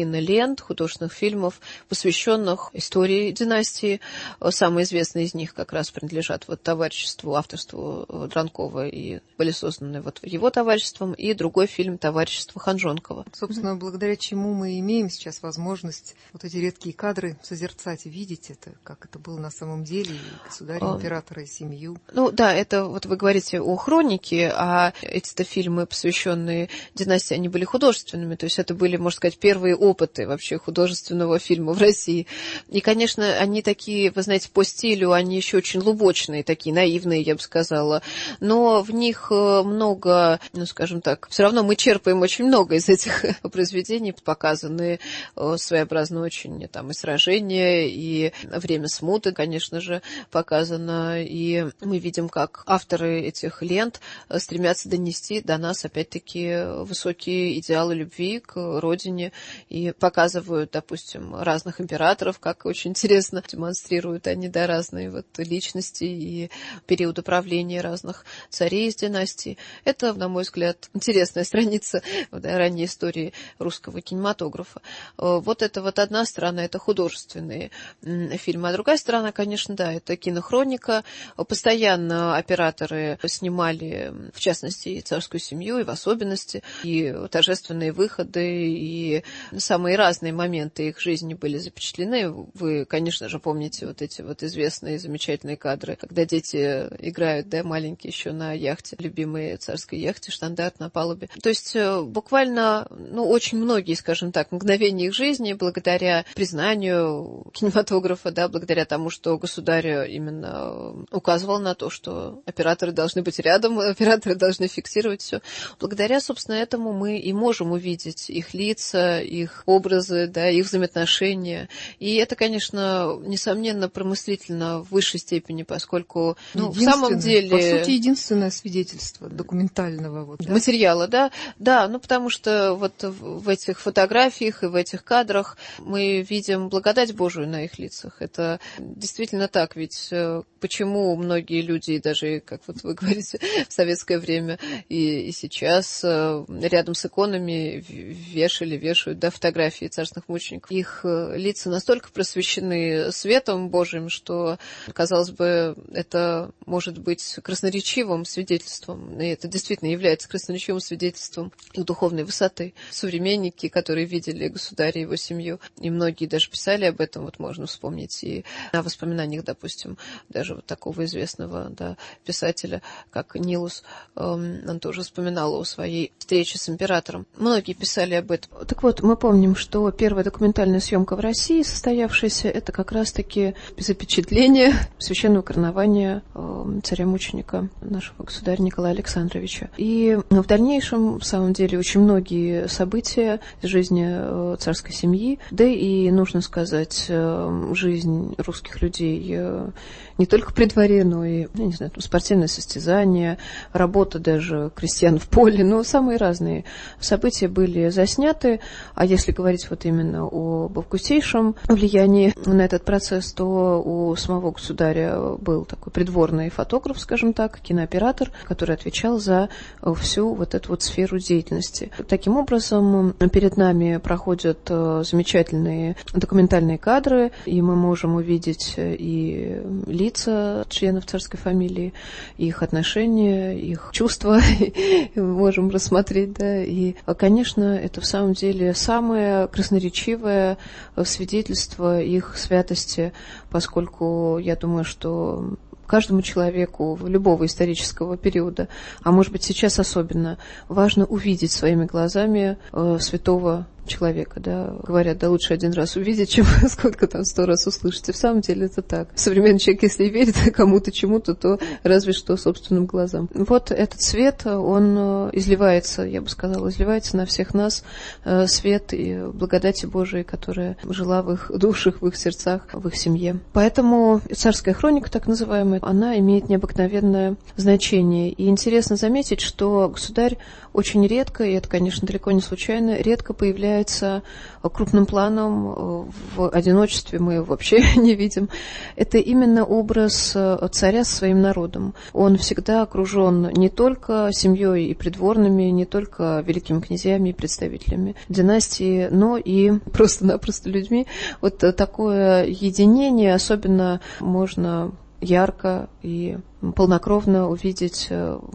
кинолент, художественных фильмов, посвященных истории династии. Самые известные из них как раз принадлежат вот товариществу, авторству Дранкова и были созданы вот его товариществом, и другой фильм «Товарищество Ханжонкова». Собственно, благодаря чему мы имеем сейчас возможность вот эти редкие кадры созерцать и видеть это, как это было на самом деле, и государя, императора, и семью. Ну да, это вот вы говорите о хронике, а эти-то фильмы, посвященные династии, они были художественными, то есть это были, можно сказать, первые опыты вообще художественного фильма в России. И, конечно, они такие, вы знаете, по стилю, они еще очень лубочные, такие наивные, я бы сказала, но в них много, ну, скажем так, все равно мы черпаем очень много из этих произведений, показаны своеобразно очень там и сражения, и время смуты, конечно же, показано, и мы видим, как авторы этих лент стремятся донести до нас, опять-таки, высокие идеалы любви к родине и показывают, допустим, разных императоров, как очень интересно демонстрируют они, да, разные вот личности и периоды правления разных царей из династии. Это, на мой взгляд, интересная страница ранней истории русского кинематографа. Вот это вот одна сторона, это художественные фильмы, а другая сторона, конечно, да, это кинохроника. Постоянно операторы снимали, в частности, и царскую семью, и в особенности, и торжественные выходы, и самые разные моменты их жизни были запечатлены. Вы, конечно же, помните вот эти вот известные замечательные кадры, когда дети играют, да, маленькие еще на яхте, любимой царской яхте, штандарт на палубе. То есть буквально, ну, очень многие, скажем так, мгновения их жизни, благодаря признанию кинематографа, да, благодаря тому, что государь именно указывал на то, что операторы должны быть рядом, операторы должны фиксировать все. Благодаря, собственно, этому мы и можем увидеть их лица, их образы, да, их взаимоотношения. И это, конечно, несомненно, промыслительно в высшей степени, поскольку, ну, в самом деле... По сути, единственное свидетельство документального вот, да? Материала, да? Да, ну, потому что вот в этих фотографиях и в этих кадрах мы видим благодать Божию на их лицах. Это действительно так, ведь почему многие люди, даже, как вот вы говорите, в советское время и сейчас рядом с иконами вешают, да, фотографии царственных мучеников. Их лица настолько просвещены светом Божиим, что, казалось бы, это может быть красноречивым свидетельством, и это действительно является красноречивым свидетельством их духовной высоты. Современники, которые видели государя и его семью, и многие даже писали об этом, вот можно вспомнить и о воспоминаниях, допустим, даже вот такого известного, да, писателя, как Нилус, он тоже вспоминал о своей встрече с императором. Многие писали об этом. Так вот, мы помним, что первая документальная съемка в России, состоявшаяся, это как раз-таки запечатление священного коронования царя-мученика, нашего государя Николая Александровича. И в дальнейшем, в самом деле, очень многие события из жизни царской семьи, да и, нужно сказать, жизнь русских людей не только при дворе, но и, я не знаю, там, спортивные состязания, работа даже крестьян в поле, но самые разные события были засняты. А если говорить вот именно об августейшем влиянии на этот процесс, то у самого государя был такой придворный фотограф, скажем так, кинооператор, который отвечал за всю вот эту вот сферу деятельности. Таким образом, перед нами проходят замечательные документальные кадры, и мы можем увидеть и лица членов царской фамилии, их отношения, их чувства можем рассмотреть, да, и, конечно, это в самом деле самое красноречивое свидетельство их святости, поскольку я думаю, что каждому человеку любого исторического периода, а может быть сейчас особенно, важно увидеть своими глазами святого человека, да, говорят, да лучше один раз увидеть, чем сколько там 100 раз услышать. И в самом деле это так. Современный человек, если и верит кому-то чему-то, то разве что собственным глазам. Вот этот свет, он изливается, я бы сказала, изливается на всех нас, свет и благодати Божией, которая жила в их душах, в их сердцах, в их семье. Поэтому царская хроника, так называемая, она имеет необыкновенное значение. И интересно заметить, что государь очень редко, и это, конечно, далеко не случайно, редко появляется выделяется крупным планом, в одиночестве мы его вообще не видим. Это именно образ царя со своим народом. Он всегда окружен не только семьей и придворными, не только великими князьями и представителями династии, но и просто-напросто людьми. Вот такое единение особенно можно ярко и полнокровно увидеть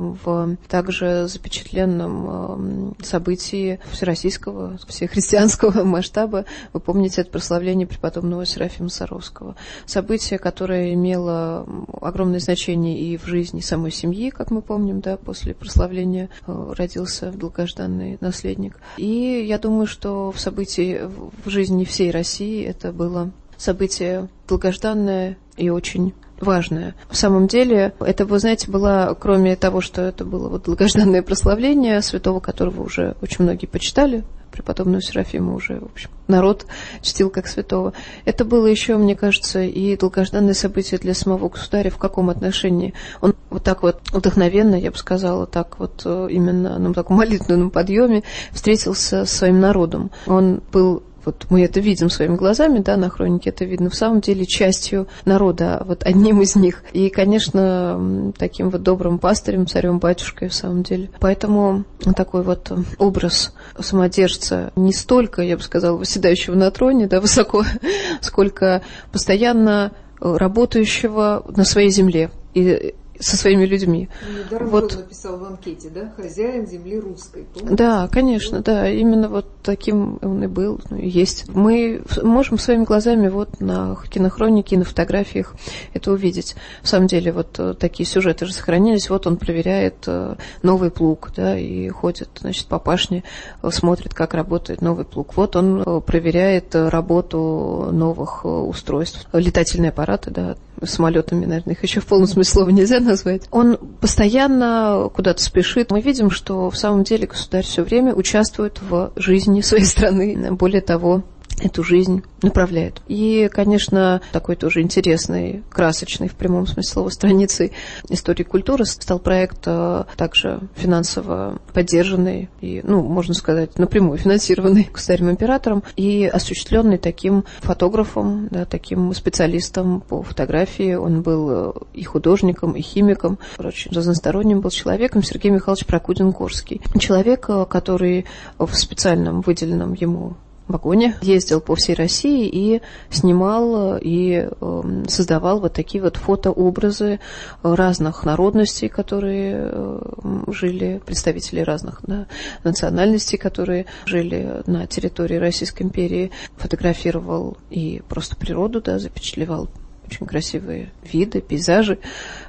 в также запечатленном событии всероссийского, всехристианского масштаба. Вы помните это прославление преподобного Серафима Саровского. Событие, которое имело огромное значение и в жизни самой семьи, как мы помним, да, после прославления родился долгожданный наследник. И я думаю, что в событии в жизни всей России это было событие долгожданное и очень важное. В самом деле, это, вы знаете, было, кроме того, что это было вот долгожданное прославление святого, которого уже очень многие почитали, преподобного Серафима уже, в общем, народ чтил как святого. Это было еще, мне кажется, и долгожданное событие для самого государя. В каком отношении? Он вот так вот вдохновенно, я бы сказала, так вот именно на таком молитвенном подъеме встретился со своим народом. Он был, вот мы это видим своими глазами, да, на хронике это видно, в самом деле частью народа, вот одним из них. И, конечно, таким вот добрым пастырем, царем-батюшкой в самом деле. Поэтому такой вот образ самодержца не столько, я бы сказала, восседающего на троне, да, высоко, сколько постоянно работающего на своей земле и со своими людьми. Недаром вот написал в анкете, да, хозяин земли русской. Помните? Да, конечно, да, именно вот таким он и был, ну, и есть. Мы можем своими глазами вот на кинохронике и на фотографиях это увидеть. В самом деле вот такие сюжеты же сохранились. Вот он проверяет новый плуг, да, и ходит, значит, по пашне, смотрит, как работает новый плуг. Вот он проверяет работу новых устройств, летательные аппараты, да, самолетами, наверное, их еще в полном смысле слова нельзя назвать. Он постоянно куда-то спешит. Мы видим, что в самом деле государь все время участвует в жизни своей страны. Более того, эту жизнь направляет. И, конечно, такой тоже интересный, красочный, в прямом смысле слова, страницей истории культуры стал проект также финансово поддержанный и, ну, можно сказать, напрямую финансированный государем-императором и осуществленный таким фотографом, да, таким специалистом по фотографии. Он был и художником, и химиком, очень разносторонним был человеком, Сергей Михайлович Прокудин-Горский. Человек, который в специальном выделенном ему вагоне ездил по всей России и снимал и создавал вот такие вот фотообразы разных народностей, которые жили, представителей разных, да, национальностей, которые жили на территории Российской империи. Фотографировал и просто природу, да, запечатлевал очень красивые виды, пейзажи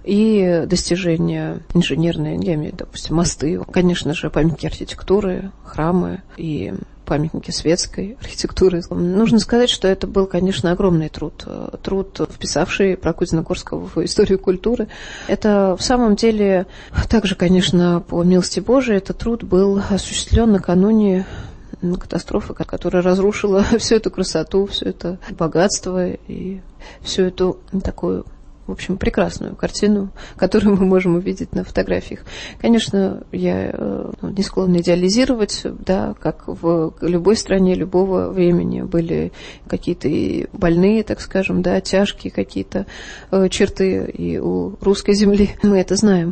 и достижения инженерные, я имею в виду, допустим, мосты, конечно же, памятники архитектуры, храмы и памятники светской архитектуры. Нужно сказать, что это был, конечно, огромный труд, вписавший Прокудина-Горского в историю культуры. Это в самом деле, также, конечно, по милости Божией, этот труд был осуществлен накануне катастрофы, которая разрушила всю эту красоту, все это богатство и всю эту такую, в общем, прекрасную картину, которую мы можем увидеть на фотографиях. Конечно, я не склонна идеализировать, да, как в любой стране любого времени были какие-то и больные, так скажем, да, тяжкие какие-то черты и у русской земли, мы это знаем.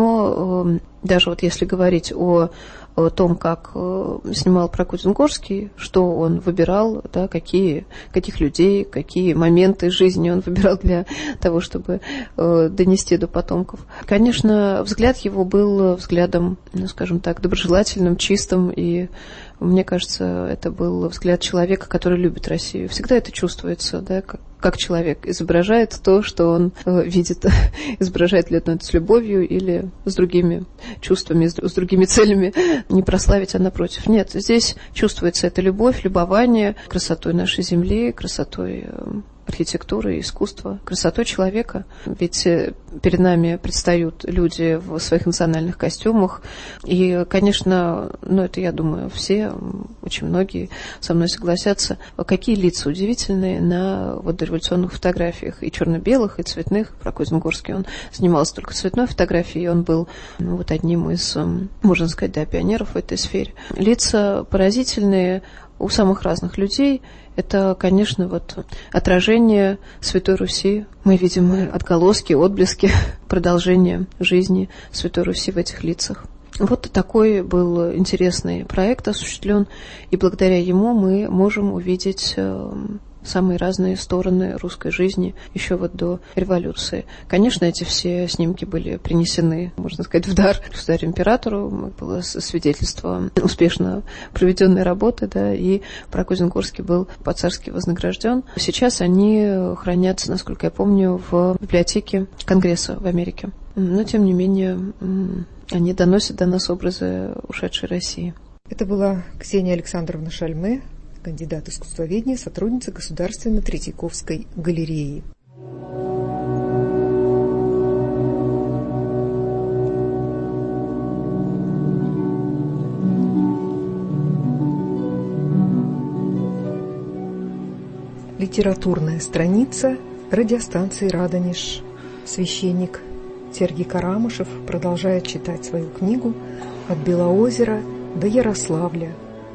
Но даже вот если говорить о том, как снимал Прокудин-Горский, что он выбирал, да, каких людей, какие моменты жизни он выбирал для того, чтобы донести до потомков. Конечно, взгляд его был взглядом, ну, скажем так, доброжелательным, чистым, и мне кажется, это был взгляд человека, который любит Россию. Всегда это чувствуется, да, как человек изображает то, что он видит, изображает ли это с любовью или с другими чувствами, с другими целями, не прославить, а напротив. Нет, здесь чувствуется эта любовь, любование красотой нашей земли, красотой архитектуры, искусства, красотой человека. Ведь перед нами предстают люди в своих национальных костюмах. И, конечно, ну это, я думаю, все, очень многие со мной согласятся, какие лица удивительные на вот дореволюционных фотографиях, и черно-белых, и цветных. Прокудин-Горский, он занимался только цветной фотографией, и он был, ну, вот одним из, можно сказать, да, пионеров в этой сфере. Лица поразительные, у самых разных людей. Это, конечно, вот отражение Святой Руси. Мы видим отголоски, отблески продолжения жизни Святой Руси в этих лицах. Вот такой был интересный проект осуществлен, и благодаря ему мы можем увидеть самые разные стороны русской жизни еще вот до революции. Конечно, эти все снимки были принесены, можно сказать, в дар государю-императору. Было свидетельство успешно проведенной работы, да, и Прокозин-Курский был по-царски вознагражден. Сейчас они хранятся, насколько я помню, в библиотеке Конгресса в Америке. Но, тем не менее, они доносят до нас образы ушедшей России. Это была Ксения Александровна Шальме, кандидат искусствоведения, сотрудница Государственной Третьяковской галереи. Литературная страница радиостанции «Радонеж». Священник Сергий Карамышев продолжает читать свою книгу «От Белоозера до Ярославля».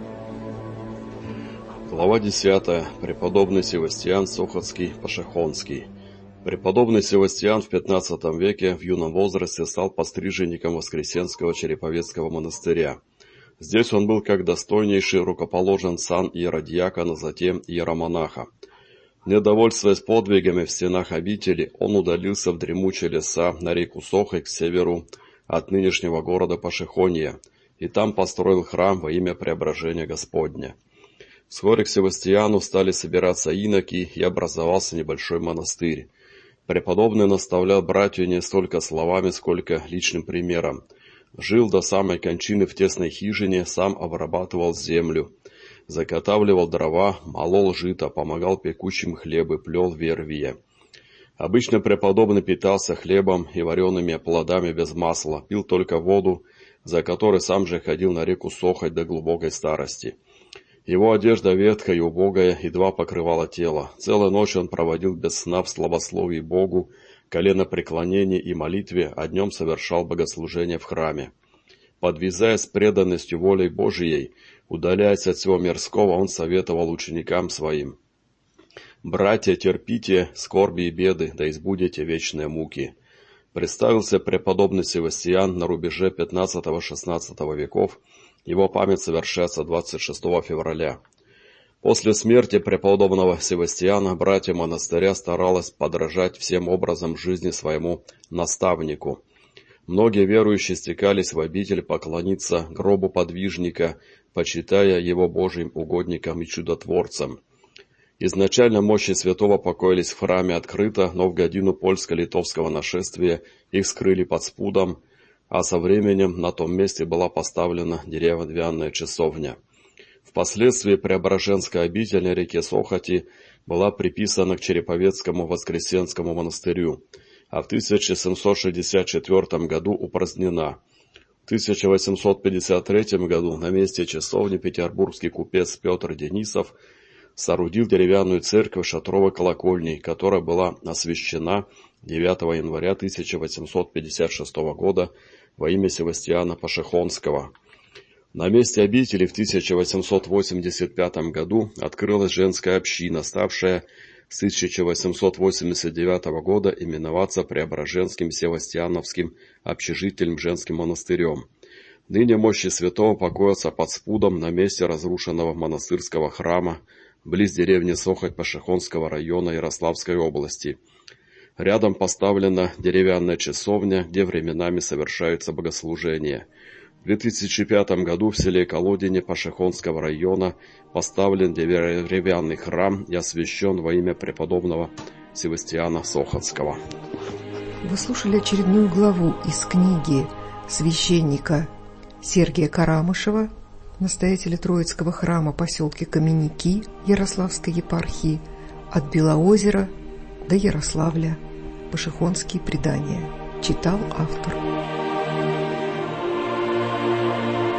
Глава 10. Преподобный Севастьян Сохотский-Пашехонский. Преподобный Севастьян в XV веке в юном возрасте стал постриженником Воскресенского Череповецкого монастыря. Здесь он был как достойнейший рукоположен сан иеродиакона, затем иеромонаха. Недовольствуясь подвигами в стенах обители, он удалился в дремучие леса на реку Сохой к северу от нынешнего города Пашехонья, и там построил храм во имя Преображения Господня. Вскоре к Севастьяну стали собираться иноки, и образовался небольшой монастырь. Преподобный наставлял братью не столько словами, сколько личным примером. Жил до самой кончины в тесной хижине, сам обрабатывал землю, заготавливал дрова, молол жито, помогал пекущим хлебы, плел вервия. Обычно преподобный питался хлебом и вареными плодами без масла, пил только воду, за которой сам же ходил на реку Сохой до глубокой старости. Его одежда ветхая и убогая едва покрывала тело. Целую ночь он проводил без сна в славословии Богу, коленопреклонении и молитве, а днем совершал богослужение в храме. Подвязаясь с преданностью волей Божией, удаляясь от всего мирского, он советовал ученикам своим: «Братья, терпите скорби и беды, да избудете вечные муки». Представился преподобный Севастьян на рубеже XV-XVI веков. Его память совершается 26 февраля. После смерти преподобного Севастьяна братья монастыря старались подражать всем образом жизни своему наставнику. Многие верующие стекались в обитель поклониться гробу подвижника, почитая его Божьим угодником и чудотворцем. Изначально мощи святого покоились в храме открыто, но в годину польско-литовского нашествия их скрыли под спудом, а со временем на том месте была поставлена деревянная часовня. Впоследствии Преображенская обитель на реке Сохоти была приписана к Череповецкому Воскресенскому монастырю, а в 1764 году упразднена. В 1853 году на месте часовни петербургский купец Петр Денисов соорудил деревянную церковь шатровой колокольней, которая была освящена 9 января 1856 года во имя Севастьяна Пашехонского. На месте обители в 1885 году открылась женская община, ставшая с 1889 года именоваться Преображенским Севастьяновским общежительным женским монастырем. Ныне мощи святого покоятся под спудом на месте разрушенного монастырского храма, близ деревни Сохоть Пашехонского района Ярославской области. Рядом поставлена деревянная часовня, где временами совершаются богослужения. В 2005 году в селе Колодине Пашехонского района поставлен деревянный храм и освящен во имя преподобного Севастьяна Сохотского. Вы слушали очередную главу из книги священника Сергия Карамышева, настоятеля Троицкого храма поселке Каменники Ярославской епархии, «От Белоозера до Ярославля. Пашехонские предания». Читал автор.